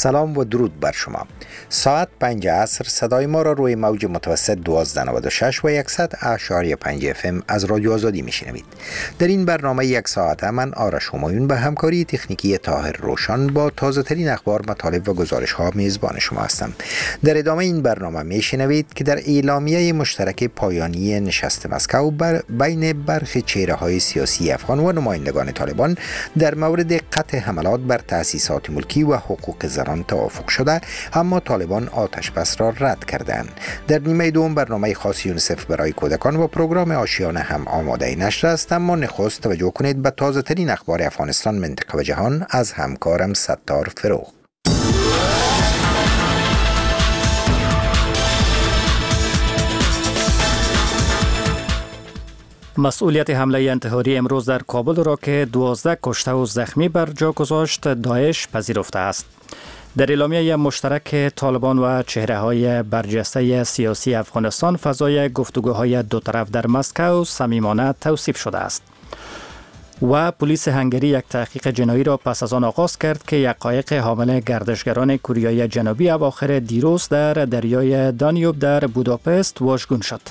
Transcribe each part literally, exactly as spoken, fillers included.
سلام و درود بر شما. ساعت پنج عصر صدای ما را روی موج متوسط دوازده نود و شش و صد اعشاری پنج اف ام از رادیو آزادی میشنوید. در این برنامه یک ساعته من آرش همایون به همکاری تکنیکی طاهر روشن با تازه ترین اخبار، مطالب و گزارش ها میزبان شما هستم. در ادامه این برنامه میشنوید که در اعلامیه مشترک پایانی نشست مسکو بر بین برخی چهره های سیاسی افغان و نمایندگان طالبان در مورد قطع حملات بر تأسیسات ملکی و حقوق زنان توافق شده، اما طالبان آتش بس را رد کردند. در نیمه دوم برنامه خاص یونیسف برای کودکان و پروگرام آشیانه هم آماده نشر است، اما نخست توجه کنید به تازه ترین اخبار افغانستان، منطقه و جهان از همکارم ستار فروغ. مسئولیت حمله انتحاری امروز در کابل را که دوازده کشته و زخمی بر جا گذاشت داعش پذیرفته است. در اعلامیه مشترک طالبان و چهره‌های برجسته سیاسی افغانستان فضای گفتگوهای دو طرف در مسکو صمیمانه توصیف شده است. و پلیس هنگری یک تحقیق جنایی را پس از آن آغاز کرد که یک قایق حامل گردشگران کوریای جنوبی اواخر دیروز در دریای دانیوب در بوداپست واژگون شد.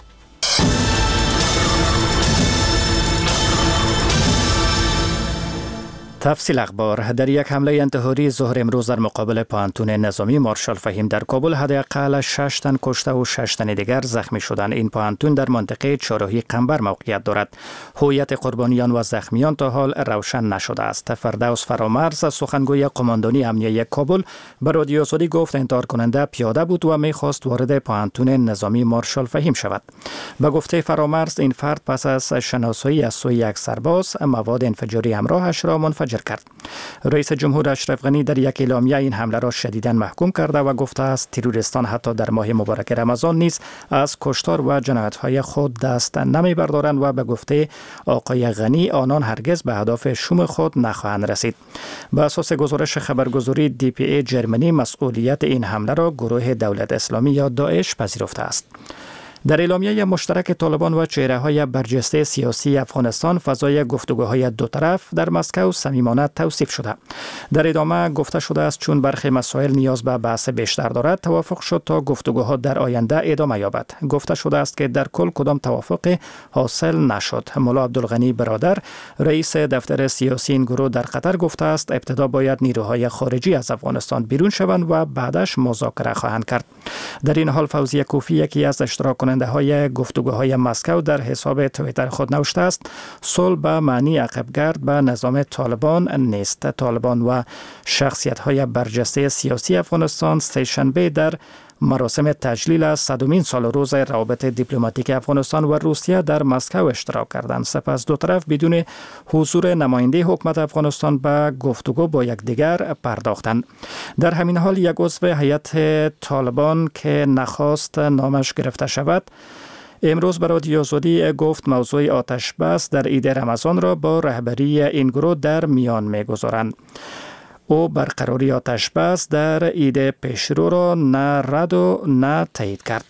تفصیل اخبار. در یک حمله انتحاری ظهر امروز در مقابل پانتون نظامی مارشال فهیم در کابل حداقل شش تن کشته و شش تن دیگر زخمی شدند. این پانتون در منطقه چهارراهی قنبر موقعیت دارد. هویت قربانیان و زخمیان تا حال روشن نشده است. فردوس فرامرز سخنگوی قماندانی امنیه کابل به رادیو آزادی گفت انتحار کننده پیاده بود و می‌خواست وارد پانتون نظامی مارشال فهیم شود. به گفته فرامرز این فرد پس از شناسایی از سوی یک سرباز مواد انفجاری همراهش را منفجر کرد. رئیس جمهور اشرف غنی در یک اعلامیه این حمله را شدیداً محکوم کرده و گفته است تروریستان حتی در ماه مبارک رمضان نیز از کشتار و جنایت‌های خود دست نمی‌بردارند و به گفته آقای غنی آنان هرگز به اهداف شوم خود نخواهند رسید. به اساس گزارش خبرگزاری دی پی ای جرمنی مسئولیت این حمله را گروه دولت اسلامی یا داعش پذیرفته است. در اعلامیه مشترک طالبان و چهره‌های برجسته سیاسی افغانستان فضای گفتگوهای دو طرف در مسکو صمیمانه توصیف شده. در ادامه گفته شده است چون برخی مسائل نیاز به بحث بیشتر دارد توافق شد تا گفتگوها در آینده ادامه یابد. گفته شده است که در کل کدام توافق حاصل نشد. مولا عبدالغنی برادر رئیس دفتر سیاسی این گروه در قطر گفته است ابتدا باید نیروهای خارجی از افغانستان بیرون شوند و بعدش مذاکره خواهند کرد. در این حال فوزیه کوفی یکی از اشتراک کننده های گفتگوهای مسکو در حساب توییتر خود نوشته است صلح به معنی عقبگرد به نظام طالبان نیست. طالبان و شخصیت های برجسته سیاسی افغانستان سه‌شنبه در مراسم تجلیل از صدمین سال روز روابط دیپلماتیک افغانستان و روسیه در مسکو اشتراک کردند. سپس دو طرف بدون حضور نماینده حکومت افغانستان به گفتگو با یکدیگر پرداختند. در همین حال یک عضو هیئت طالبان که نخواست نامش گرفته شود امروز به رادیو آزادی گفت موضوع آتش بس در عید رمضان را با رهبری این گروه در میان می‌گذارند. او برقراری آتش بس در عید پیشرو را نه رد و نه تایید کرد.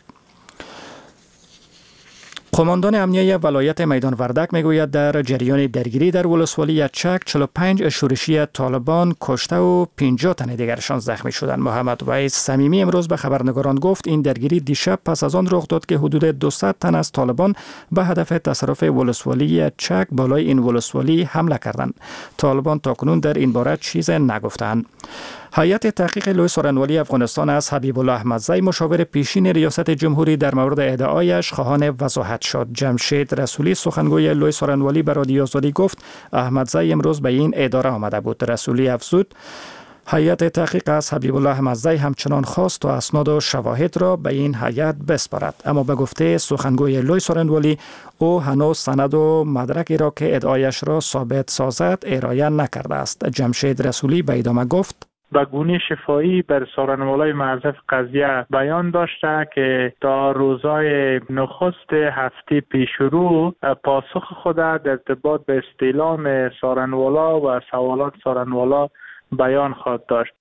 قماندان امنیه ولایت میدان وردک میگوید در جریان درگیری در ولسوالی چک چهل و پنج شورشی طالبان کشته و پنجاه تن دیگرشان زخمی شدند. محمد وحید صمیمی امروز به خبرنگاران گفت این درگیری دیشب پس از آن رخ داد که حدود دویست تن از طالبان به هدف تصرف ولسوالی چک بالای این ولسوالی حمله کردند. طالبان تاکنون در این باره چیز نگفتند. هیئت تحقیق لوی سارنوالی افغانستان از حبیب الله احمدزی مشاور پیشین ریاست جمهوری در مورد ادعایش خواهان وضاحت شد. جمشید رسولی سخنگوی لوی سارنوالی به رادیو آزادی گفت احمدزی امروز به این اداره آمده بود. رسولی افزود هیئت تحقیق از حبیب الله احمدزی همچنان خواست تا اسناد و شواهد را به این هیئت بسپارد، اما به گفته سخنگوی لوی سارنوالی او هنوز سند و مدرکی را که ادعایش را ثابت سازد ارائه نکرده است. جمشید رسولی به ادامه گفت به گونه شفاهی بر سارنوالای معرض قضیه بیان داشته که تا روزهای نخست هفته پیشرو پاسخ خود در ارتباط به استعلام سارنوالا و سوالات سارنوالا بیان خواهد داشت.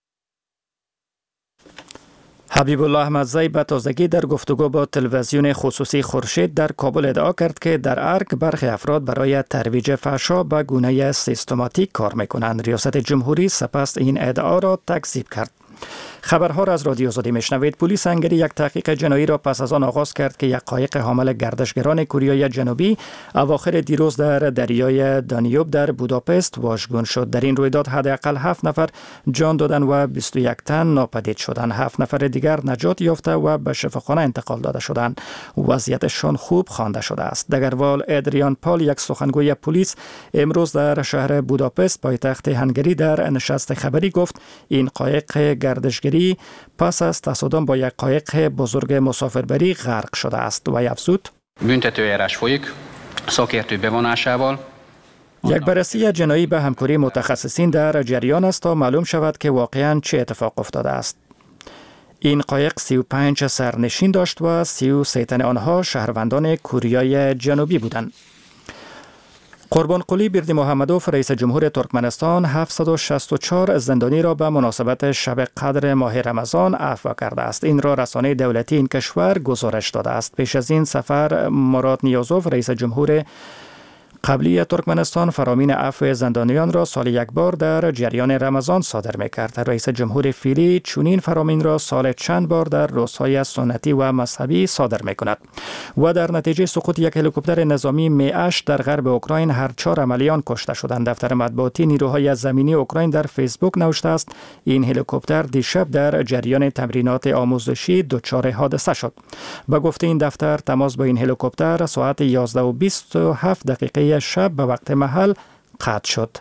حبیب الله احمدزی به تازگی در گفتگو با تلویزیون خصوصی خورشید در کابل ادعا کرد که در ارگ برخی افراد برای ترویج فحشا به گونه سیستماتیک کار میکنند. ریاست جمهوری سپس این ادعا را تکذیب کرد. خبرها را از رادیو آزادی میشنوید. پلیس هنگری یک تحقیق جنایی را پس از آن آغاز کرد که یک قایق حامل گردشگران کوریای جنوبی اواخر دیروز در دریای دانیوب در بوداپست واژگون شد. در این رویداد حداقل هفت نفر جان دادند و بیست و یک تن ناپدید شدند. هفت نفر دیگر نجات یافته و به شفاخانه انتقال داده شدند. وضعیتشان خوب خوانده شده است. دگروال ادریان پال، یک سخنگوی پلیس، امروز در شهر بوداپست پایتخت هنگری در نشست خبری گفت این قایق گردشگری پس از تصادم با یک قایق بزرگ مسافربری غرق شده است و افزود büntetőeljárás folyik szakértő bevonásával. یک بررسی جنایی به همکاری متخصصین در جریان است تا معلوم شود که واقعاً چه اتفاق افتاده است. این قایق سی و پنج سرنشین داشت و سی و سه تن آنها شهروندان کوریای جنوبی بودند. قربانقلی بیردی محمدوف، رئیس جمهور ترکمنستان، هفتصد و شصت و چهار زندانی را به مناسبت شب قدر ماه رمضان عفو کرده است. این را رسانه دولتی این کشور گزارش داده است. پیش از این سفر مراد نیازوف، رئیس جمهور قبلی ترکمنستان، فرامین عفو زندانیان را سال یک بار در جریان رمضان صادر می‌کرد. رئیس جمهور فعلی چنین فرامین را سال چند بار در روزهای سنتی و مذهبی صادر می‌کند. و در نتیجه سقوط یک هلیکوپتر نظامی می هشت در غرب اوکراین هر چهار عملیان کشته شدند. دفتر مطبوعاتی نیروهای زمینی اوکراین در فیسبوک نوشته است این هلیکوپتر دیشب در جریان تمرینات آموزشی دچار حادثه شد. به گفته این دفتر تماس با این هلیکوپتر ساعت یازده و بیست و هفت دقیقه شب به وقت محل قطع شد.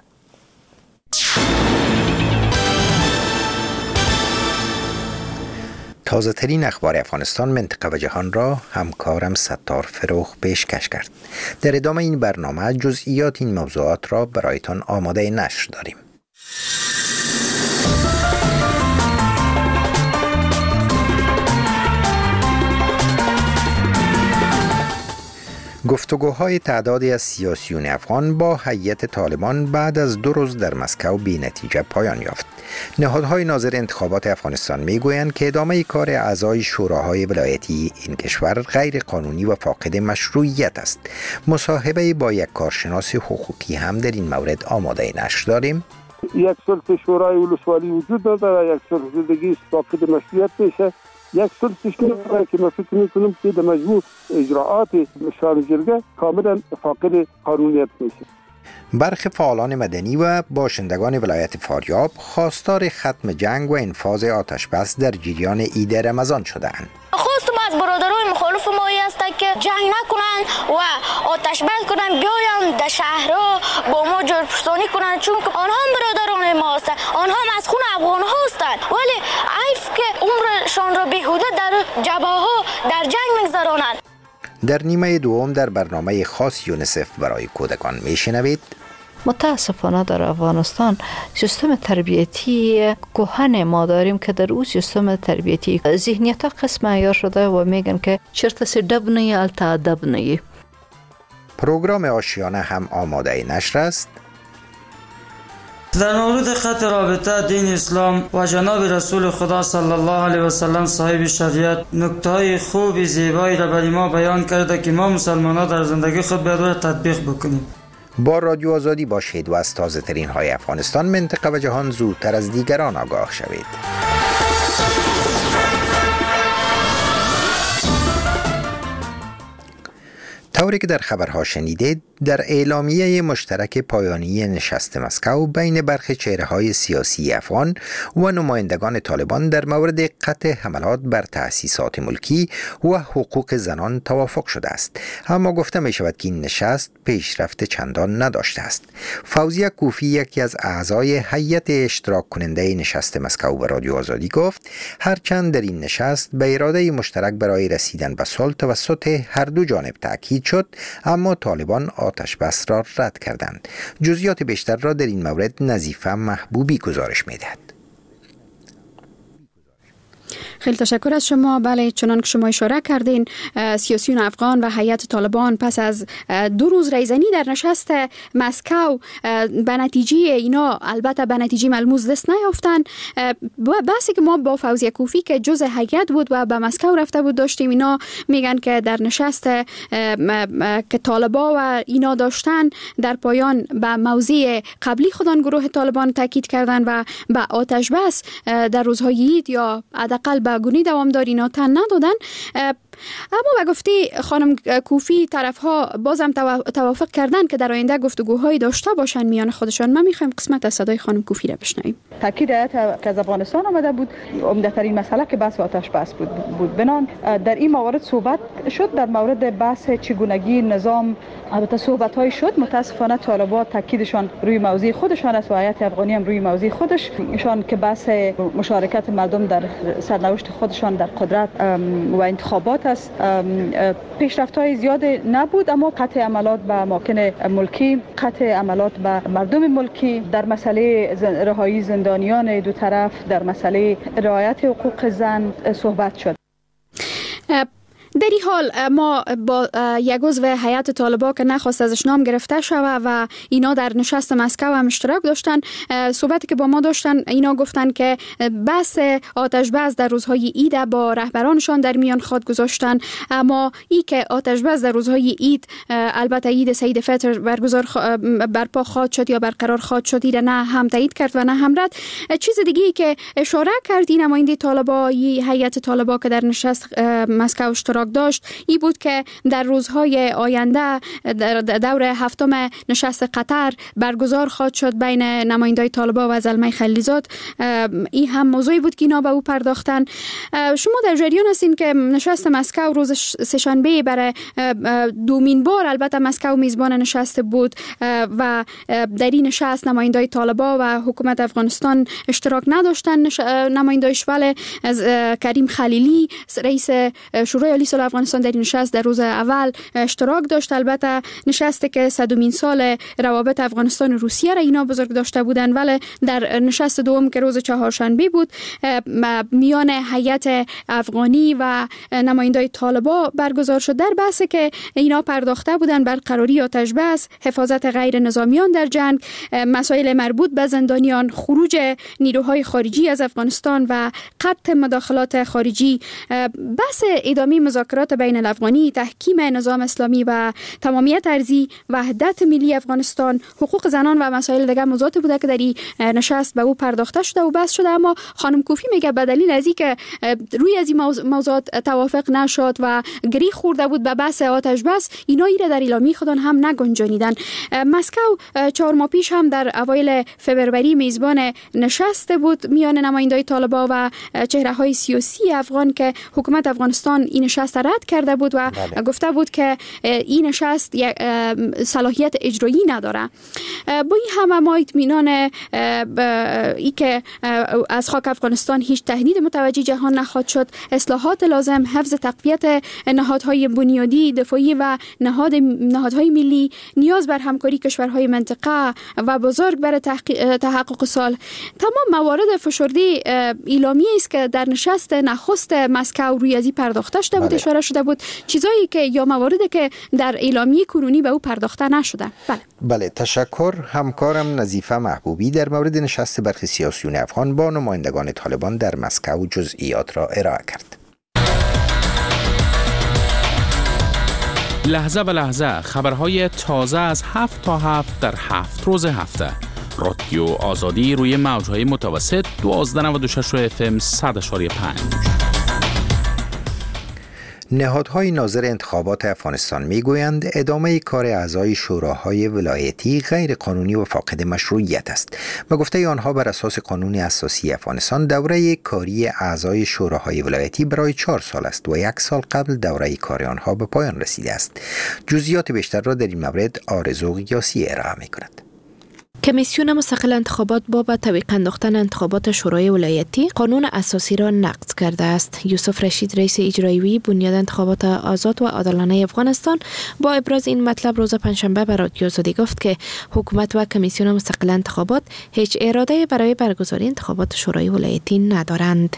تازه ترین اخبار افغانستان، منطقه و جهان را همکارم ستار فروخ پیشکش کرد. در ادامه این برنامه جزئیات این موضوعات را برایتان آماده نشر داریم. گفتگوهای تعدادی از سیاسیون افغان با هیئت طالبان بعد از دو روز در مسکو بی نتیجه پایان یافت. نهادهای ناظر انتخابات افغانستان میگویند که ادامه کار اعضای شوراهای ولایتی این کشور غیر قانونی و فاقد مشروعیت است. مصاحبه با یک کارشناس حقوقی هم در این مورد آماده نشر داریم. یک سلطه شورای ولسوالی وجود داره، یک سلطه دیگه فاقد مشروعیت میشه، یک سلطش میکنه که من فکر میکنم که در مجموع اجراعات مشار جرگه کاملا فاقد قانونیت میشه. برخی فعالان مدنی و باشندگان ولایت فاریاب خواستار ختم جنگ و انفاذ آتش بس در جریان عید رمضان شدند. خواستم از برادرای مخالف ما است که جنگ نکنند و آتش بس کنند، بیاین در شهرها با ما جرپرسانی کنند، چون که آنها هم برادران ما هستند، آنها هم از خون افغان ها هستند، ولی حیف که عمرشان را بیهوده در جبهه ها در جنگ میگذرانند. در نیمه دوم در برنامه خاص یونیسف برای کودکان میشنوید. متاسفانه در افغانستان سیستم تربیتی کهن ما داریم که در اون سیستم تربیتی ذهنیت ها قسم معیار شده و میگن که چرت سی دب نی التا ادب نی. پروگرام آشیانه هم آماده نشر است. در مورد خط رابطه دین اسلام و جناب رسول خدا صلی الله علیه و سلم صاحب شریعت نکته‌های خوب زیبایی را برای ما بیان کرده که ما مسلمان‌ها در زندگی خود باید تطبیق بکنیم. با رادیو آزادی باشید و از تازه ترین های افغانستان، منطقه و جهان زودتر از دیگران آگاه شوید. طوری که در خبرها شنیدید، در اعلامیه مشترک پایانی نشست مسکو بین برخی چهره‌های سیاسی افغان و نمایندگان طالبان در مورد قطع حملات بر تأسیسات ملکی و حقوق زنان توافق شده است، اما گفته می شود که این نشست پیشرفت چندان نداشته است. فوزیه کوفی، یکی از اعضای هیئت اشتراک کننده نشست مسکو، به رادیو آزادی گفت هرچند در این نشست به اراده مشترک برای رسیدن به صلح توسط هر دو جانب تاکید شد، اما طالبان آتش بس را رد کردند. جزئیات بیشتر را در این مورد نظیفه محبوبی گزارش می‌دهد. خیلی تشکر از شما. بله، چنان که شما اشاره کردین، سیاسیون افغان و هیئت طالبان پس از دو روز ریزنی در نشست مسکو به نتیجه اینا البته به نتیجه ملموس دست نیافتن. بحثی که ما با فوزیه کوفی که جزء هیئت بود و به مسکو رفته بود داشتیم، اینا میگن که در نشست که طالبا و اینا داشتن در پایان به موضع قبلی خودان گروه طالبان تاکید کردن و به آتش بس در روزهای عید یا حداقل به گونی دوامدار اینا تن ندادن. اما به گفته خانم کوفی طرفها بازم توافق کردن که در آینده گفتگوهایی داشته باشن میان خودشان. ما میخوایم قسمت از صدای خانم کوفی را بشنویم. تاکید هیئت که از افغانستان آمده بود، عمده ترین مسئله که بحث آتش بس بود بود بنان در این موارد صحبت شد. در مورد بحث چگونگی نظام البته صحبت های شد. متاسفانه طالبان تاکیدشان روی موضوع خودشان است و هیئت افغانی هم روی موضوع خودش ایشان که بحث مشارکت مردم در سرنوشت خودشان در قدرت و انتخابات است. پیشرفت‌های زیاد نبود، اما قطع عملات به اماکن ملکی، قطع عملات به مردم ملکی، در مسئله رهایی زندانیان دو طرف، در مسئله رعایت حقوق زن صحبت شد. در این حال ما با یک عضو هیئت طالبان که نخواست ازش نام گرفته شود و اینا در نشست مسکو هم اشتراک داشتن، صحبتی که با ما داشتن، اینا گفتن که بحث آتش بس در روزهای عید با رهبرانشان در میان خواد گذاشتن، اما ای که آتش بس در روزهای عید البته عید سعید فطر برگزار برپا خواد شد یا برقرار خواد شد، نه هم تایید کرد و نه هم رد. چیز دیگه ای که اشاره کردی نماینده طالبان، هیئت طالبان که در نشست مسکو اشتراک داشت، ای بود که در روزهای آینده در دور هفتم نشست قطر برگزار خواهد شد بین نمایندای طالبان و زلمه خلیلزاد. این هم موضوعی بود که اینا به او پرداختن. شما در جریان هستین که نشست مسکو روز سه‌شنبه برای دومین بار البته مسکو میزبان نشست بود و در این نشست نمایندای طالبان و حکومت افغانستان اشتراک نداشتن. نمایندایش ولی از کریم خلیلی رئیس شورای عالی صلح افغانستان در این نشست در روز اول اشتراک داشت. البته نشستی که صدمین سال روابط افغانستان و روسیه را اینا بزرگ داشته بودند، ولی در نشست دوم که روز چهارشنبه بود میان هیئت افغانی و نمایندای طالبان برگزار شد. در بحثی که اینا پرداخته بودند برقراری آتش بس، حفاظت غیر نظامیان در جنگ، مسائل مربوط به زندانیان، خروج نیروهای خارجی از افغانستان و قطع مداخلات خارجی، بحث ادامه مذاکرات بین الافغانی، تحکیم نظام اسلامی و تمامیت ارضی، وحدت ملی افغانستان، حقوق زنان و مسائل دیگر موضوعات بوده که در این نشست به او پرداخته شده و بحث شده. اما خانم کوفی میگه به دلیل از اینکه روی از این موضوعات توافق نشد و گری خورده بود به بحث آتش بس، اینا ایره در اعلامیه خودن هم نگنجانیدن. مسکو چهار ماه پیش هم در اوایل فوریه میزبان نشست بود میان نمایندای طالبان و چهره‌های سیاسی افغان که حکومت افغانستان این نشست رد کرده بود و بله. گفته بود که این نشست صلاحیت اجرایی نداره. با این همه ما اطمینان ای که از خاک افغانستان هیچ تهدید متوجه جهان نخواهد شد، اصلاحات لازم، حفظ تقویت نهادهای بنیادی دفاعی و نهاد نهادهای ملی، نیاز بر همکاری کشورهای منطقه و بزرگ برای تحقق صلح، تمام موارد فشرده اعلامیه است که در نشست نخست مسکو روی ازی پرداخته شده بود، اشاره شده بود، چیزایی که یا مواردی که در اعلامیه کنونی به او پرداخته نشده. بله بله تشکر. همکارم نظیفه محبوبی در مورد نشست برخی سیاسیون افغان با نمایندگان طالبان در مسکو جزئیات را ارائه کرد. لحظه به لحظه خبرهای تازه از هفت تا هفت در هفت روز هفته. رادیو آزادی روی موجهای متوسط دوازده نود و شش اف ام صد و پنج. نهادهای ناظر انتخابات افغانستان میگویند ادامه کار اعضای شوراهای ولایتی غیر قانونی و فاقد مشروعیت است. به گفته آنها بر اساس قانون اساسی افغانستان دوره کاری اعضای شوراهای ولایتی برای چهار سال است و یک سال قبل دوره کار آنها به پایان رسیده است. جزئیات بیشتر را در این مورد آرزو قیاسی ارائه می‌کند. کمیسیون مستقل انتخابات با به تعویق انداختن انتخابات شورای ولایتی قانون اساسی را نقض کرده است. یوسف رشید رئیس اجرایی بنیاد انتخابات آزاد و عادلانه افغانستان با ابراز این مطلب روز پنجشنبه به رادیو آزادی گفت که حکومت و کمیسیون مستقل انتخابات هیچ اراده برای برگزاری انتخابات شورای ولایتی ندارند.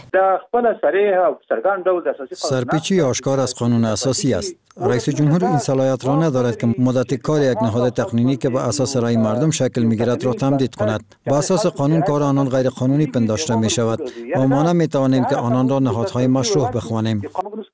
سرپیچی آشکار از قانون اساسی است. رئیس جمهور این صلاحیت را ندارد که مدت کار یک نهاد تقنینی که به اساس رأی مردم شکل می‌گیرد را تمدید کند. با اساس قانون کار آنان غیر قانونی پنداشته می شود و ما نمی‌توانیم که آنان را نهادهای مشروع بخوانیم.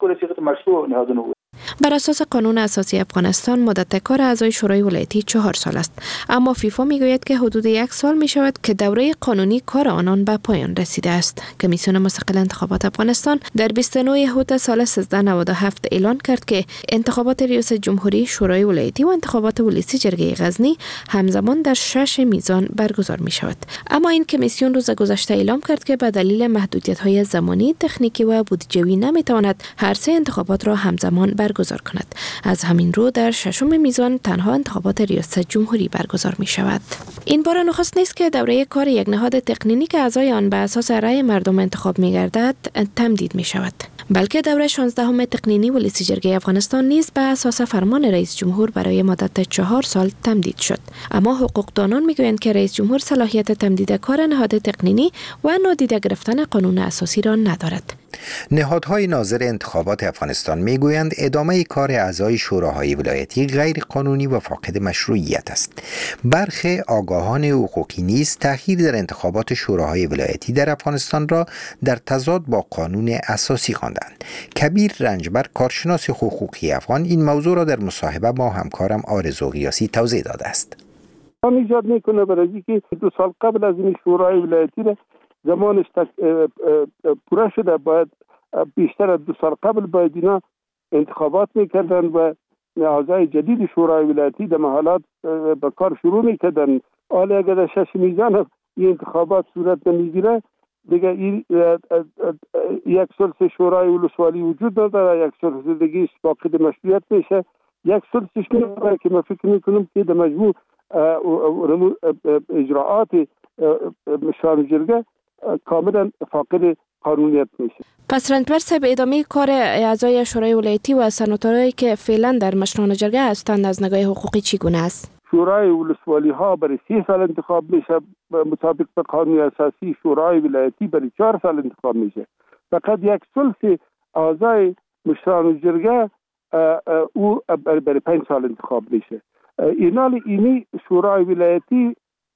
بر اساس قانون اساسی افغانستان مدت کار اعضای شورای ولایتی چهار سال است، اما فیفا میگوید که حدود یک سال می شود که دوره قانونی کار آنان به پایان رسیده است. کمیسیون مستقل انتخابات افغانستان در بیست و نه هوت سال سیزده نود و هفت اعلان کرد که انتخابات ریاست جمهوری، شورای ولایتی و انتخابات ولسی جرگه غزنی همزمان در شش میزان برگزار می شود. اما این کمیسیون روز گذشته اعلام کرد که به دلیل محدودیت‌های زمانی، تکنیکی و بودجه‌ای نمی‌تواند هر سه انتخابات را همزمان برگزار کند. از همین رو در ششم میزان تنها انتخابات ریاست جمهوری برگزار می شود. این بار نخست نیست که دوره کار یک نهاد تقنینی که اعضای آن به اساس رأی مردم انتخاب می گردد تمدید می شود، بلکه دوره شانزدهم تقنینی ولسی جرگه افغانستان نیز به اساس فرمان رئیس جمهور برای مدت چهار سال تمدید شد. اما حقوقدانان میگویند که رئیس جمهور صلاحیت تمدید کار نهاد تقنینی و نادیده گرفتن قانون اساسی را ندارد. نهادهای ناظر انتخابات افغانستان میگویند ادامه کار اعضای شوراهای ولایتی غیر قانونی و فاقد مشروعیت است. برخی آگاهان حقوقی نیز تأخیر در انتخابات شوراهای ولایتی در افغانستان را در تضاد با قانون اساسی خواندند. کبیر رنجبر، کارشناس حقوقی افغان، این موضوع را در مصاحبه با همکارم آرزو غیاسی توضیح داده است. آن ایجاد میکنه برای اینکه دو سال قبل از این شورای ولایتی زمانش پوره شده، باید بیشتر از دو سال قبل باید اینا انتخابات میکردن و اعضای جدید شورای ولایتی در محلات به کار شروع میکردن. حالا اگر در شش میزان این انتخابات صورت نمیگیره دیگه این یک ثلث شورای ولسوالی وجود نداره، یک ثلث دیگه فاقد مشروعیت میشه، یک ثلثش میشه که من فکر میکنم که در مجموع اجراعات مشان جرگه کاملا فاقد قانونیت میشه. پس رنجبر صاحب، ادامه کار اعضای شورای ولایتی و سناتورایی که فعلا در مشران جرگه هستند از نگاه حقوقی چگونه است؟ شورای ولسوالی ها برای سی سال انتخاب میشه، مطابق به قانون اساسی شورای ولایتی برای چهار سال انتخاب میشه. فقط یک ثلث اعضای مشران جرگه او برای پنج سال انتخاب میشه. اینال اینی شورای ولایتی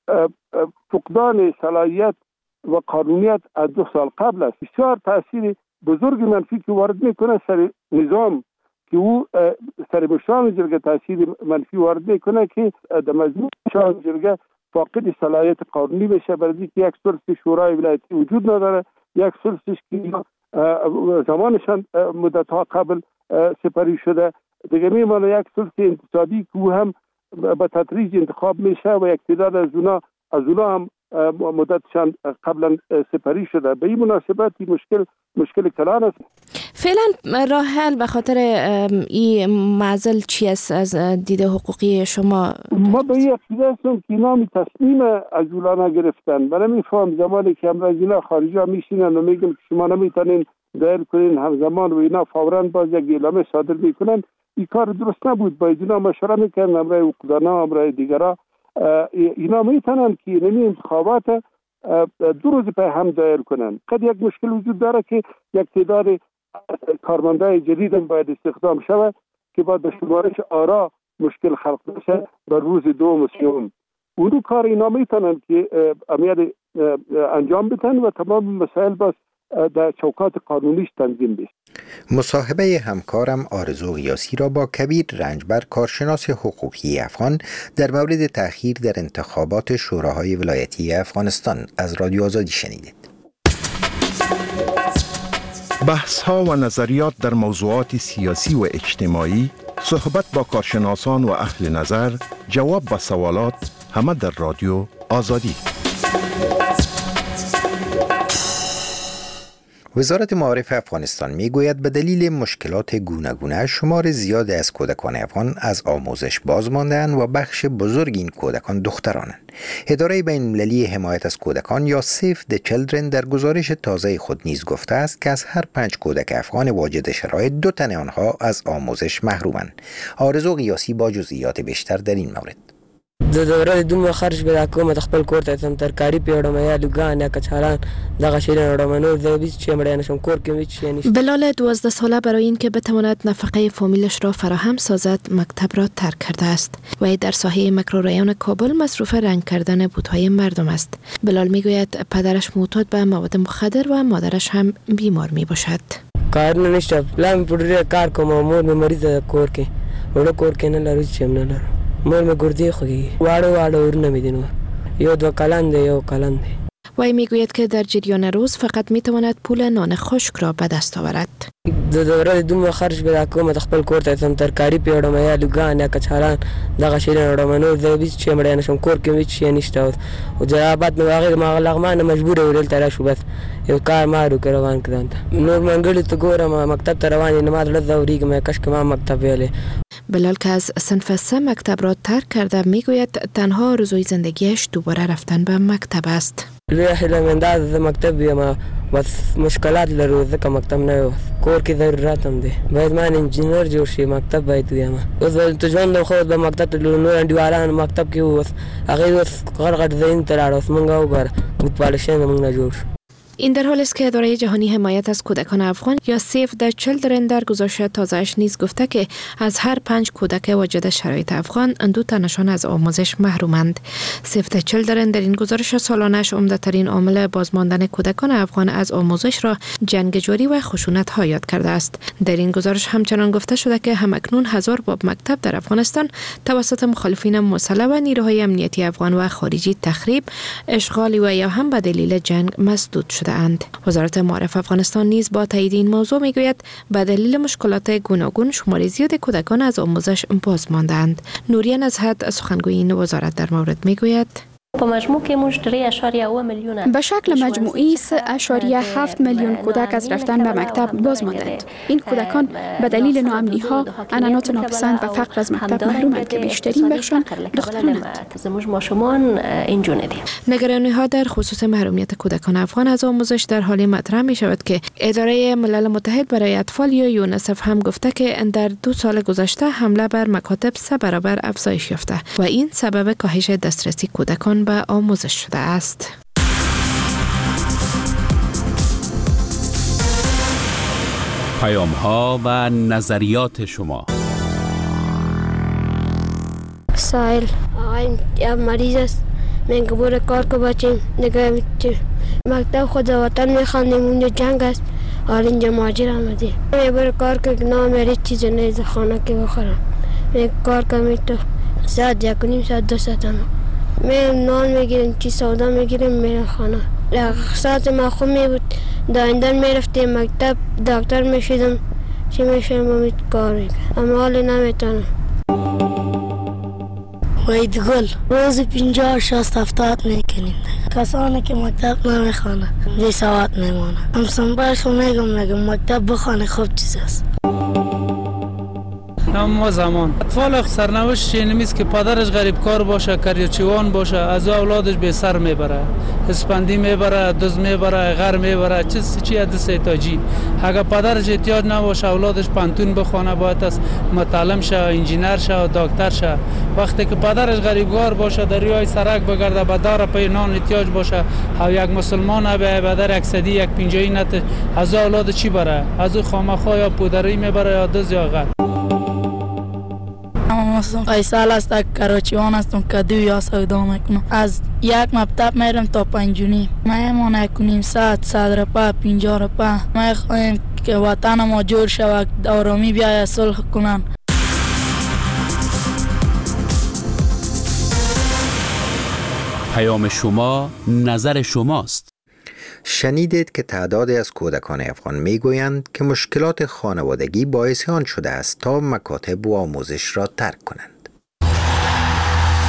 فقدان صلاحیت و قانونیت از دو سال قبل است. بسیار تاثیر بزرگ منفی که وارد میکنه سر نظام که او سر مشران جرگه تاثیر منفی وارد میکنه که در مجموع مشران جرگه فاقد صلاحیت قانونی بشه، برای اینکه یک ثلث شورای ولایتی وجود نداره، یک ثلثش که زمانشان مدت ها قبل سپری شده دیگه میمونه، یک ثلث انتصابی که او هم به تدریج انتخاب میشه و یک تعداد از اونا از اونا هم مدتشان قبلا سپری شده. به این مناسبت این مشکل مشکل کلان است. فعلا راه حل به خاطر این معضل چی است از دید حقوقی شما؟ ما به این عقیده هستم که اینا می تصمیم از اونا نگرفتن. من نمیفهم زمانی که امروز اینا خارجی ها میشینن و میگن که شما نمیتونین دایر کنین همزمان و اینا فوراً باز یک اعلامیه صادر میکنن، این کار درست نبود. باید اینا مشوره میکنن، امرای حقوقدانا، امرای دیگرها، اینا میتونن که نمی انتخابات دو روز پای هم دایر کنن. قد یک مشکل وجود داره که یک تعداد کارمندای جدید هم باید استخدام شود که باید به شمارش آرا مشکل خلق بشه بر روز دوم و سوم. اونو کار اینا میتونن که امیر انجام بدن و تمام مسائل باز در چوکات قانونیش تنظیم بشه. مصاحبه همکارم آرزو غیاسی را با کبیر رنجبر، کارشناس حقوقی افغان، در مورد تأخیر در انتخابات شوراهای ولایتی افغانستان از رادیو آزادی شنیدید. بحث ها و نظریات در موضوعات سیاسی و اجتماعی، صحبت با کارشناسان و اهل نظر، جواب به سوالات، همه در رادیو آزادی. وزارت معارف افغانستان میگوید به دلیل مشکلات گوناگون شمار زیاد از کودکان افغان از آموزش باز مانده‌اند و بخش بزرگ این کودکان دخترانند. اداره بین‌المللی حمایت از کودکان یا سیف د چیلدرن در گزارش تازه خود نیز گفته است که از هر پنج کودک افغان واجد شرایط دو تن آنها از آموزش محرومند. آرزو قیاسی با جزئیات بیشتر در این مورد. د دوره دومره خرج به کومه خپل کور ته تم ترکاری پیوړم یا لګان یا کچالان دغه شیرین وړم نور د بیس چې مړ نشم کور کې هیڅ نیست. بلال دوازده ساله برای اینکه بتواند نفقه فامیلش را فراهم سازد مکتب را ترک کرده است. وی در ساحه میکروریون کابل مصروف رنگ کردن بوت‌های مردم است. بلال میگوید پدرش معتاد به مواد مخدر و مادرش هم بیمار میباشد. کار نشته پلان پوره کار کوم مور مریض کور کې وړو کور کې نه لري چې نه لري مور می ګردی خوږي واړو واړو ورنه میدینو یو دو کلان دی یو کلان دی. وی میگوید که در جریان روز فقط میتواند پول نان خشک را به دست آورد. د دوره دومره خرج به کومه خپل کور ته تم ترکاری پیوړم یا لګان یا کچالان دغه شیرین وړم نور د بیس چې مړ نشم کور کې هیڅ نشته او جوابات نو هغه ما لغمان مجبور ورل تر شو بس یو کار مارو روان کړم نور منګړی ته ګورم مکتب ته روان نه ما د زوريګ مې کش کما مکتب ویلې. بلال که از صنف سه مکتب را ترک کرده میگوید تنها آرزوی زندگیش دوباره رفتن به مکتب است. لوی حلم انداز مکتب یم بس مشکلات لرو ځکه مکتب نه کور کې ضرورت هم دی باید من انجینر جوړ شي مکتب باید یم اوس ته ژوند خو د مکتب له نور انډیوالان مکتب کې اوس هغه اوس غړغړ زین تر اوس مونږ وګور د پالشن مونږ نه جوړ. این در حالی است که اداره جهانی حمایت از کودکان افغان یا سیف د چیلدرن در گزارش تازه‌اش نیز گفته که از هر پنج کودک واجد شرایط افغان دو تنشان از آموزش محرومند. سیف د چیلدرن در این گزارش سالانش عمده‌ترین عامل بازماندن کودکان افغان از آموزش را جنگجویی و خشونت ها یاد کرده است. در این گزارش همچنان گفته شده که همکنون هزار باب مکتب در افغانستان توسط مخالفین مسلح و نیروهای امنیتی افغان و خارجی تخریب، اشغال و یا هم به دلیل جنگ مسدود شده اند. وزارت معارف افغانستان نیز با تایید این موضوع میگوید به دلیل مشکلات گوناگون شمار زیاد کودکان از آموزش باز ماندند. نوریه نزهت سخنگوی این وزارت در مورد میگوید په مجموع کې موږ درې اشاریه اوه میلیونه به شکل مجموعی سه اشاریه هفت میلیون کودک از رفتن به مکتب باز ماندند. این کودکان به دلیل ناامنی ها، عنعنات ناپسند و فقر از مکتب محرومند که بیشترین بخششان دخترانند. زموږ ماشومان اینجوری دي. نگرانی ها در خصوص محرومیت کودکان افغان از آموزش در حالی مطرح می شود که اداره ملل متحد برای اطفال یا یونیسف هم گفته که در دو سال گذشته حمله بر مکاتب سه برابر افزایش یافته و این سبب کاهش دسترسی کودکان به آموزش شده است. پیام ها و نظریات شما. سائل آقای مریض است، مجبور کار که بچیم نگه میچه مکتب خود وطن میخوانیم اونجا جنگ است حال اینجا مهاجر آمدیم مجبور کار که نام میری چیز نیز خانه که بخورم می کار کمی تو ساعت یک نیم ساعت دو ساعت هم می نان میگیریم چی سودا میگیریم میرم خانه ساعت ما خوب می بود دایندن میرفتیم مکتب دکتر میشیدم چی میشیم امید کار میکنم اما حالی نمیتونم. وید گل روز پینجاه شست هفتاد میکنیم کسانی که مکتب نمیخوانه بی سواد میمانه هم سنبرش میگم میگم مکتب بخوانه خوب چیز است. اما زمان اطفال سرنوشت اینمیست که پدرش غریب کار باشه کریوچیوان باشه از اولادش به سر میبره اسپندی میبره دز میبره غر میبره چه چی دست تاجی اگر پدرش احتیاج نباشه اولادش پانتون بخونه باید است متعلم شه انجینر شه دکتر شه وقتی که پدرش غریبگار باشه در روی سرک بگرده به دار پی نان احتیاج باشه او یک مسلمان به بدر اکسدی یک پنجایی نت از اولاد چی بره از خامخا یا پودری میبره یا دز یا غر. فیصل است کراچیوان هستم که دو یا سودا میکنم از یک مکتب میرم تا پنجونی میمونه کنیم ساعت صد رپا پینجا رپا میخواهیم که وطن ما جور شود آرامی بیاید صلح کنن. پیام شما نظر شماست. شنیدید که تعدادی از کودکان افغان میگویند که مشکلات خانوادگی باعث آن شده است تا مکاتب و آموزش را ترک کنند.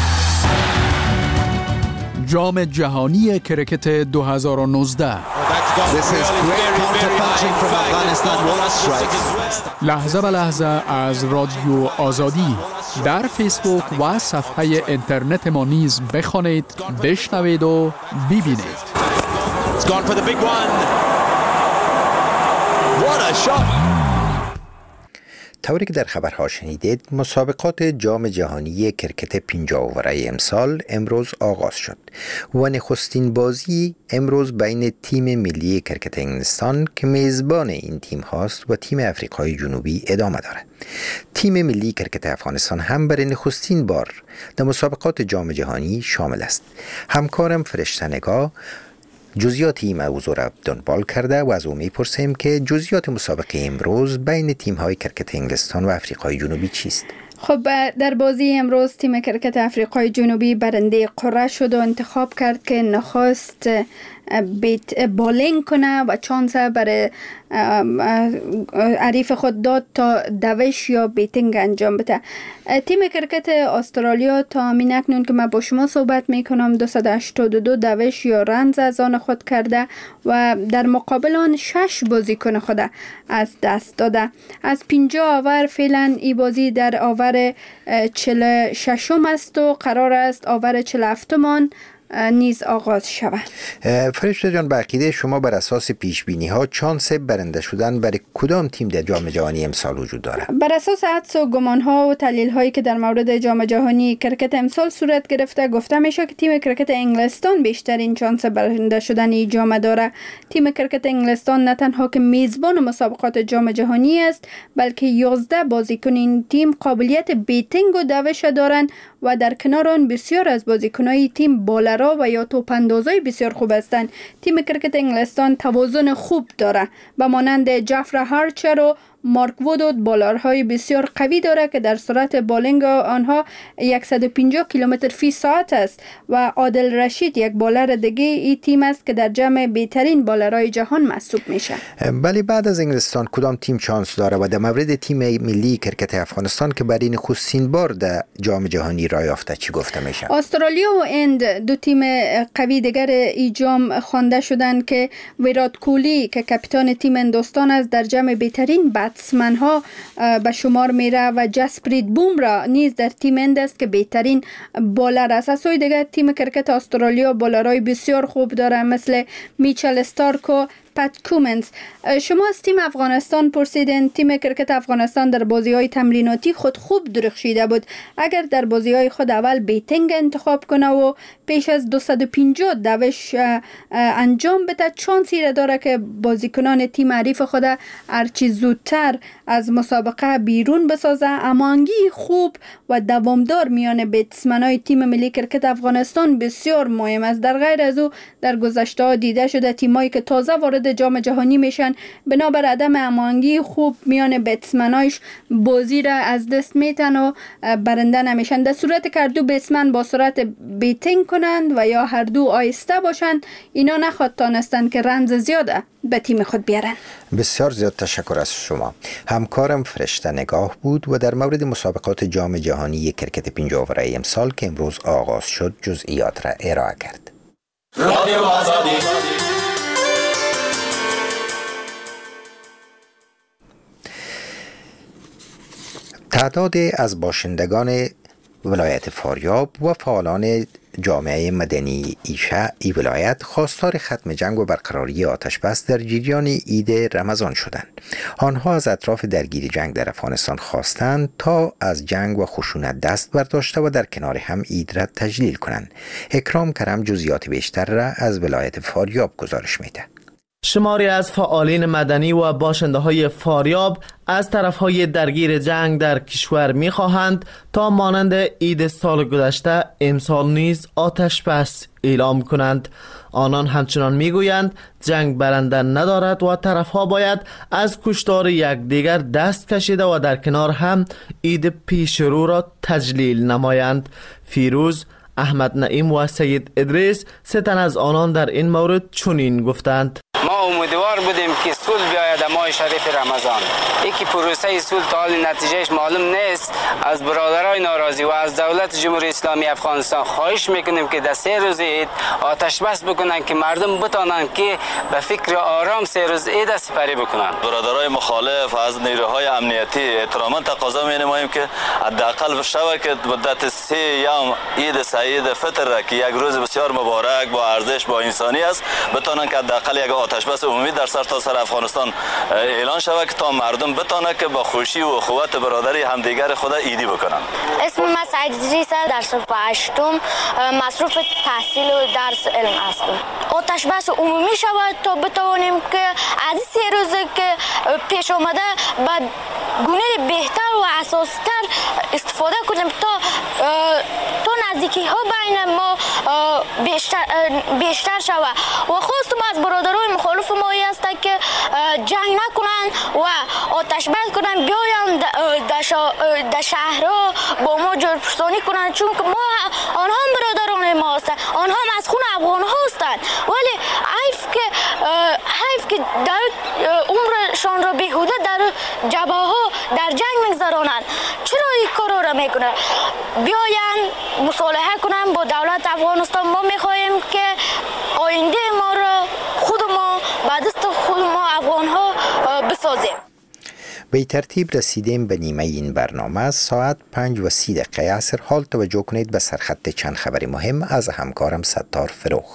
جام جهانی کرکت دو هزار و نوزده لحظه به لحظه از رادیو آزادی در فیسبوک و صفحه اینترنت ما نیز بخوانید، بشنوید و ببینید. It's gone for the big one. What a shot. طوری که در خبرها شنیدید، مسابقات جام جهانی کرکت پنجاه اووره امسال امروز آغاز شد و نخستین بازی امروز بین تیم ملی کرکت انگلستان که میزبان این تیم هاست و تیم افریقای جنوبی ادامه دارد. تیم ملی کرکت افغانستان هم برای نخستین بار در مسابقات جام جهانی شامل است. همکارم فرشته نگاه جزئیات این موضوع را دنبال کرده و از او میپرسیم که جزئیات مسابقه امروز بین تیم‌های کرکت انگلستان و افریقای جنوبی چیست؟ خب در بازی امروز تیم کرکت افریقای جنوبی برنده قاره شد و انتخاب کرد که نخست بیت بالینگ کنه و چانس برای عریف خود داد تا دوش یا بیتینگ انجام بده. تیم کرکت استرالیا تا همین اکنون که من با شما صحبت میکنم دویست و هشتاد و دو دوش یا رنز از آن خود کرده و در مقابل آن شش بازیکن خود از دست داده. از پنجاه آور فعلا این بازی در آور چهل و ششم است و قرار است آور چهل و هفتم نیز آغاز شود. فرشته جان، بقیده شما بر اساس پیش بینی ها چانس برنده شدن برای کدام تیم در جام جهانی امسال وجود داره؟ بر اساس حدس و گمان ها و تحلیل هایی که در مورد جام جهانی کرکت امسال صورت گرفته، گفته میشه که تیم کرکت انگلستان بیشترین چانس برنده شدن این جام داره. تیم کرکت انگلستان نه تنها که میزبان مسابقات جام جهانی است، بلکه یازده بازیکن این تیم قابلیت بیتینگ و دوش دارند و در کنار آن بسیار از بازیکنای تیم بالرها و یا توپاندازای بسیار خوب هستند. تیم کرکت انگلستان توازن خوب داره و مانند جفر هارچر و مارک وودود بالرهای بسیار قوی داره که در سرعت بالینگ آنها صد و پنجاه کیلومتر فی ساعت است و عادل رشید یک بالر دیگه این تیم است که در جمع بهترین بالرهای جهان محسوب میشه. ولی بعد از انگلستان کدام تیم چانس داره و در مورد تیم ملی کرکت افغانستان که برای نخستین بار در جام جهانی راه یافته چی گفته میشه؟ استرالیا و هند دو تیم قوی دیگر این جام خوانده شدند که ویرات کوهلی که کاپیتان تیم هندوستان است در جمع بهترین بتسمن ها به شمار میره و جسپریت بومرا نیز در تیم هند است که بهترین بالر است. از سوی دیگر تیم کرکت استرالیا بالرای بسیار خوب داره مثل میچل استارک و پت کومنز. شما از تیم افغانستان پرسیدین. تیم کرکت افغانستان در بازی‌های تمریناتی خود خوب درخشیده بود. اگر در بازی‌های خود اول بیتینگ انتخاب کنه و پیش از دویست و پنجاه دوش انجام بده، چانسی را داره که بازیکنان تیم حریف خود هرچی زودتر از مسابقه بیرون بسازه. هماهنگی خوب و دوامدار میان بتسمن‌های تیم ملی کرکت افغانستان بسیار مهم است. در غیر از او در گذشته دیده شده تیمایی که تازه وارد جام جهانی میشن بنابر عدم هماهنگی خوب میان بتسمنایش بازی را از دست میتن و برنده نمیشن. در صورت که هر دو بتسمن با سرعت بیتینگ کنند و یا هر دو آهسته باشند، اینا نخواد تانستند که رنز زیاده به تیم خود بیارن. بسیار زیاد تشکر از شما. همکارم فرشته نگاه بود و در مورد مسابقات جام جهانی کرکت پنجاه اووره امسال که امروز آغاز شد جزئیات را ارائه کرد. رادیو آزادی. تعداد از باشندگان ولایت فاریاب و فعالان جامعه مدنی ایشه ای ولایت خواستار ختم جنگ و برقراری آتش بس در جریان عید رمضان شدند. آنها از اطراف درگیری جنگ در افغانستان خواستند تا از جنگ و خشونت دست برداشته و در کنار هم عید را تجلیل کنند. اکرام کرم جزئیات بیشتر را از ولایت فاریاب گزارش میده. شماری از فعالین مدنی و باشنده های فاریاب از طرف های درگیر جنگ در کشور می خواهند تا مانند عید سال گذشته امسال نیز آتش بس اعلام کنند. آنان همچنان می گویند جنگ برنده ندارد و طرف ها باید از کشتار یکدیگر دست کشیده و در کنار هم عید پیش رو را تجلیل نمایند. فیروز، احمد نعیم و سید ادریس سه تن از آنان در این مورد چنین گفتند: ما امیدوار بودیم که صلح بیاید ماه شریف رمضان. یکی پروسه صلح تا حال نتیجهش معلوم نیست. از برادرای ناراضی و از دولت جمهوری اسلامی افغانستان خواهش میکنیم که در سه روز عید آتش بس بکنن که مردم بتانن که به فکر آرام سه روز عید سپری بکنن. برادرای مخالف از نیروهای امنیتی احتراما تقاضا می‌نماییم که حداقل شبه که مدت سه یوم عید سعید فطر را که یک روز بسیار مبارک با ارزش با انسانی است بتانن که حداقل یک آتش بس عمومی در سرتاسر افغانستان اعلان شود که تا مردم بتانن که با خوشی و اخوت برادری همدیگر خود عیدی بکنن. اسم من سعید ادریس در صف هشتم مصروف تحصیل و درس علم هستم. آتش بس عمومی شود تا بتوانیم که از سه روزه که پیش آمده بعد گونه بهتر و اساس‌تر استفاده کنیم تا تا نزدیکی ها بین ما بیشتر بیشتر شود و خواستم از برادرای مخالف ما است که جنگ نکنن و آتش بس کنن بیاین در شهرها با ما جرپرسانی کنن چون که ما آنها هم برادران ما هستند آنها هم از خون افغان ها هستند ولی حیف که حیف که در عمرشان را بیهوده در جبهه ها در جنگ میگذرانند. چرا این کارا را میکنند؟ بیاین مصالحه کنن با دولت افغانستان. ما میخواهیم که آینده ما را خود ما به دست خود ما افغان ها بسازیم. به ترتیب رسیدیم به نیمه این برنامه. ساعت پنج و سی دقیقه عصر. حال توجه کنید به سرخط چند خبری مهم از همکارم ستار فروخ.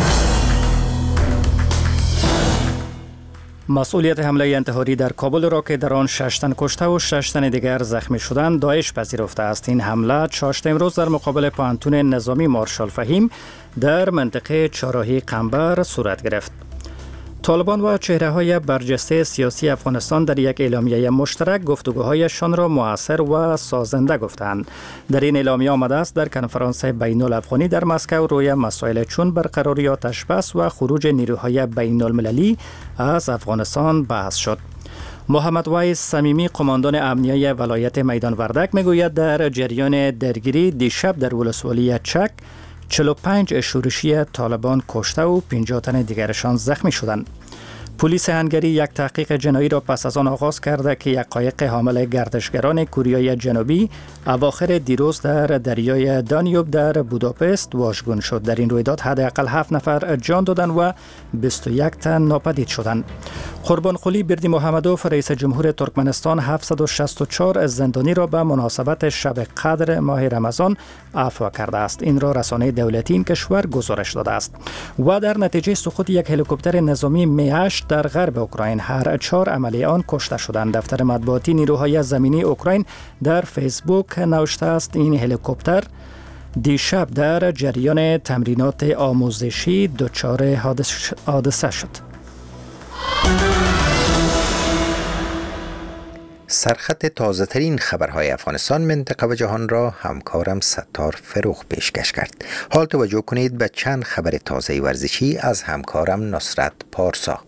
مسئولیت حمله انتحاری در کابل را که در آن شش تن کشته و شش تن دیگر زخمی شدند داعش پذیرفته است. این حمله چهارشنبه امروز در مقابل پانتون نظامی مارشال فهیم در منطقه چهارراهی قنبر صورت گرفت. طالبان و چهره‌های برجسته سیاسی افغانستان در یک اعلامیه مشترک گفتگوهایشان را مؤثر و سازنده گفتند. در این اعلامیه آمده است در کنفرانس بین الافغانی در مسکو روی مسائل چون برقراری آتش بس و خروج نیروهای بین المللی از افغانستان بحث شد. محمد وایس صمیمی قماندان امنیه ولایت میدان وردک میگوید در جریان درگیری دیشب در ولسوالی چک چهل و پنج شورشی طالبان کشته و پنجاه تن دیگرشان زخمی شدند. پلیس هنگری یک تحقیق جنایی را پس از آن آغاز کرده که یک قایق حامل گردشگران کوریای جنوبی اواخر دیروز در دریای دانیوب در بوداپست واژگون شد. در این رویداد حداقل هفت نفر جان دادند و بیست و یک تن ناپدید شدند. قربانقلی بردی محمدوف رئیس جمهور ترکمنستان هفتصد و شصت و چهار زندانی را به مناسبت شب قدر ماه رمضان عفو کرده است. این را رسانه دولتی این کشور گزارش داده است. و در نتیجه سقوط یک هلیکوپتر نظامی می هشت در غرب اوکراین هر چهار عملی آن کشته شدند. دفتر مطبوعاتی نیروهای زمینی اوکراین در فیسبوک نوشته است این هلیکوپتر دیشب در جریان تمرینات آموزشی دچار حادثه شد. سرخط تازه ترین خبرهای افغانستان، منطقه و جهان را همکارم ستار فروخ پیشکش کرد. حال توجه کنید به چند خبر تازه ورزشی از همکارم نصرت پارسا.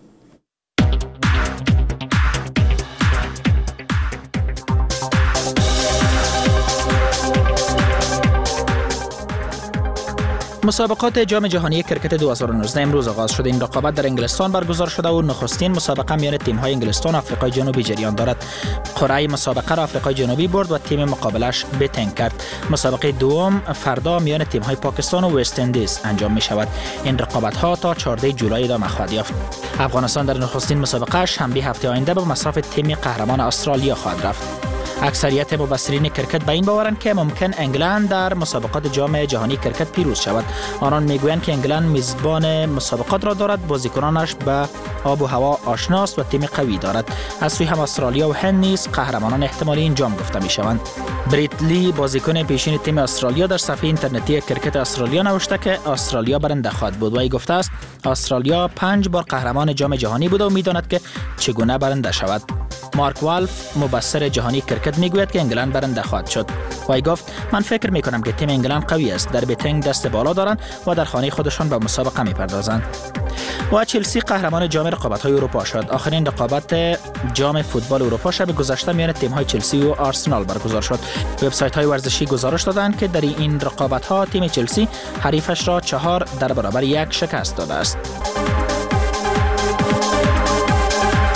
مسابقات جام جهانی کرکت دو هزار و نوزده امروز آغاز شده. این رقابت در انگلستان برگزار شده و نخستین مسابقه میان تیم‌های انگلستان و آفریقای جنوبی جریان دارد. قرعه مسابقه را آفریقای جنوبی برد و تیم مقابلش بتنگ کرد. مسابقه دوم فردا میان تیم‌های پاکستان و وست اندیز انجام می شود. این رقابت‌ها تا چهاردهم جولای ادامه خواهد یافت. افغانستان در نخستین مسابقه شنبه هفته آینده به مصرف تیم قهرمان استرالیا خواهد رفت. اکثریت مبصرین کرکت به این باورند که ممکن انگلند در مسابقات جام جهانی کرکت پیروز شود. آنان میگویند که انگلند میزبان مسابقات را دارد، بازیکنانش به آب و هوا آشناست و تیم قوی دارد. از سوی هم استرالیا و هند نیز قهرمانان احتمالی این جام گفته میشوند. بریت لی بازیکن پیشین تیم استرالیا در صفحه اینترنتی کرکت استرالیا نوشته که استرالیا برنده خواهد بود و ای گفته است استرالیا پنج بار قهرمان جام جهانی بوده و میداند که چگونه برنده شود. مارک والف مبصر جهانی کرکت میگوید که انگلند برنده خواهد شد. وی گفت من فکر میکنم که تیم انگلند قوی است، در بتنگ دست بالا دارند و در خانه خودشان به مسابقه میپردازند. و چلسی قهرمان جام رقابت‌های اروپا شد. آخرین رقابت جام فوتبال اروپا شب گذشته میان تیم‌های چلسی و آرسنال برگزار شد. وبسایت‌های ورزشی گزارش دادند که در این رقابت‌ها تیم چلسی حریفش را چهار در برابر یک شکست داده است.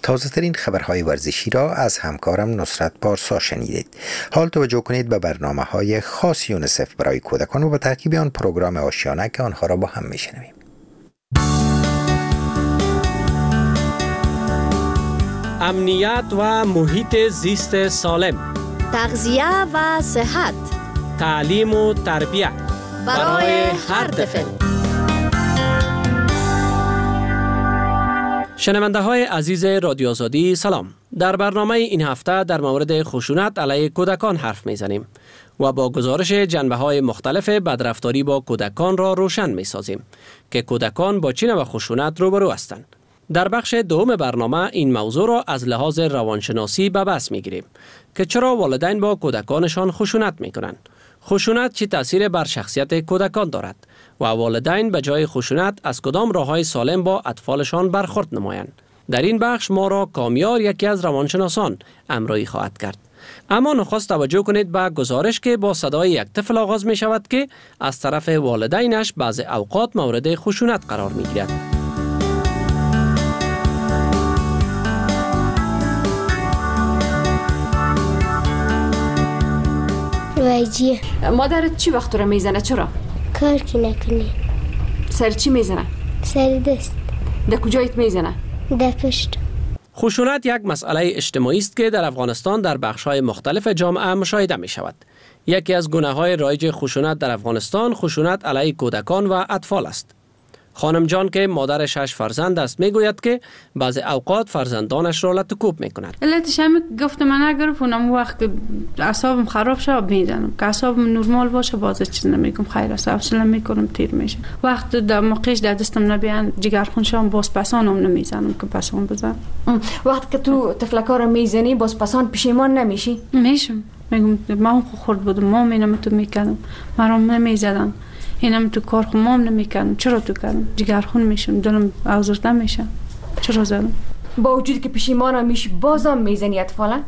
تازه ترین خبرهای ورزشی را از همکارم نصرت پارسا شنیدید. حال توجه کنید به برنامه های خاص یونیسف برای کودکان و به ترکیب آن پروگرام آشیانه که آنها را با هم میشنویم. امنیت و محیط زیست سالم، تغذیه و صحت، تعلیم و تربیت برای هر طفل. شنونده های عزیز رادیو آزادی سلام. در برنامه این هفته در مورد خشونت علیه کودکان حرف میزنیم و با گزارش جنبه های مختلف بدرفتاری با کودکان را روشن می سازیم که کودکان با چه نوع خشونت روبرو هستند. در بخش دوم برنامه این موضوع را از لحاظ روانشناسی به بحث می گیریم که چرا والدین با کودکانشان خشونت می کنند. خشونت چه تأثیر بر شخصیت کودکان دارد و والدین به جای خشونت از کدام راه‌های سالم با اطفالشان برخورد نمایند. در این بخش ما را کامیار یکی از روانشناسان همراهی خواهد کرد. اما نخست توجه کنید به گزارش که با صدای یک طفل آغاز می شود که از طرف والدینش بعض اوقات مورد خشونت قرار می گیرد. وایجی مادرت چی وقت رو میزنه؟ چرا؟ کار که نکنی. سر چی میزنه؟ سر دست. در کجایت میزنه؟ در پشت. خشونت یک مسئله اجتماعی است که در افغانستان در بخش‌های مختلف جامعه مشاهده می شود. یکی از گونه‌های رایج خشونت در افغانستان خشونت علیه کودکان و اطفال است. خانم جان که مادر شش فرزند است میگوید که بعض اوقات فرزندانش را لطکوب میکند. علتش همین گفت من نگرفت اونم وقت که اعصابم خراب شد میزنم، که اعصابم نرمال باشه باز چیز نمیگم، خیر است حوصله میکنم تیر میشه. وقت در موقعش در دستم نبیان جگرخون شام باز پسانم نمیزنم که پسان بزنم. وقت که تو تفلکا رو میزنی باز پسان پشیمان نمیشی؟ میشم، میگم ما خورد بودم، ما مینم تو میکردم، مرام نمیزدن، اینم تو کار خمام نمیکردم، چرا تو کردم؟ جگرخون میشم، دلم آزرده میشه، چرا زدم؟ با وجود که پشیمان میشی بازم میزنی اطفالا؟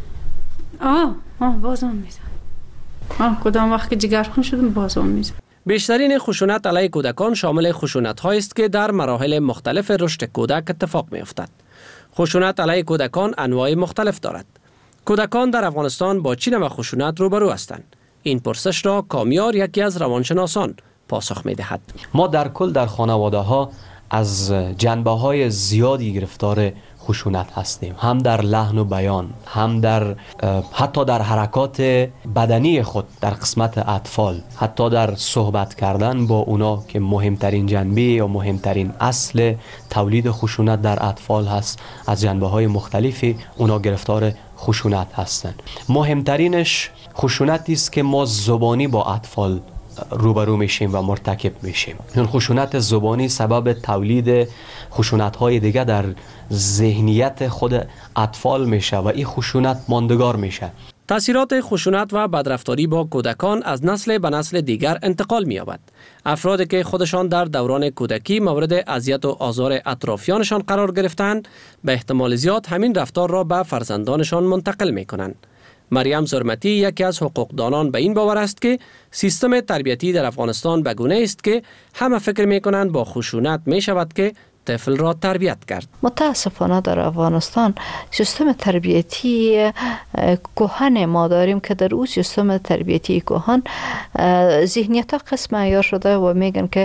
آه آه بازم میزنم. آه کدام وقت که جگرخون شدم بازم میزنم. بیشترین خشونت علیه کودکان شامل خشونت هایی است که در مراحل مختلف رشد کودک اتفاق می افتد. خشونت علیه کودکان انواع مختلف دارد. کودکان در افغانستان با چه نوع خشونت روبرو هستند؟ این پرسش را کامیار یکی از روانشناسان پاسخ می دهد. ما در کل در خانواده ها از جنبه های زیادی گرفتار خشونت هستیم، هم در لحن و بیان، هم در حتی در حرکات بدنی خود در قسمت اطفال، حتی در صحبت کردن با اونا که مهمترین جنبه یا مهمترین اصل تولید خشونت در اطفال هست. از جنبه های مختلفی اونا گرفتار خشونت هستند. مهمترینش خشونتی است که ما زبانی با اطفال روبرو میشیم و مرتکب میشیم. چون خشونت زبانی سبب تولید خشونت های دیگه در ذهنیت خود اطفال میشه و این خشونت ماندگار میشه. تأثیرات خشونت و بدرفتاری با کودکان از نسل به نسل دیگر انتقال می‌یابد. افرادی که خودشان در دوران کودکی مورد اذیت و آزار اطرافیانشان قرار گرفتند، به احتمال زیاد همین رفتار را به فرزندانشان منتقل می‌کنند. مریم زرمتی یکی از حقوقدانان به این باور است که سیستم تربیتی در افغانستان به گونه است که همه فکر می‌کنند با خشونت می‌شود که طفل را تربیت کرد. متاسفانه در افغانستان سیستم تربیتی کهن ما داریم که در اون سیستم تربیتی کهن ذهنیت قسم عیار شده و میگن که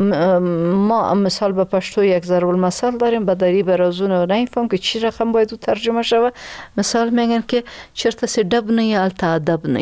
ما مثال به پشتو یک ضرب المثل داریم، به دری برازون و نمیفهم که چی رقم باید ترجمه شود. مثال میگن که چرت سی دب نه التا ادب نه.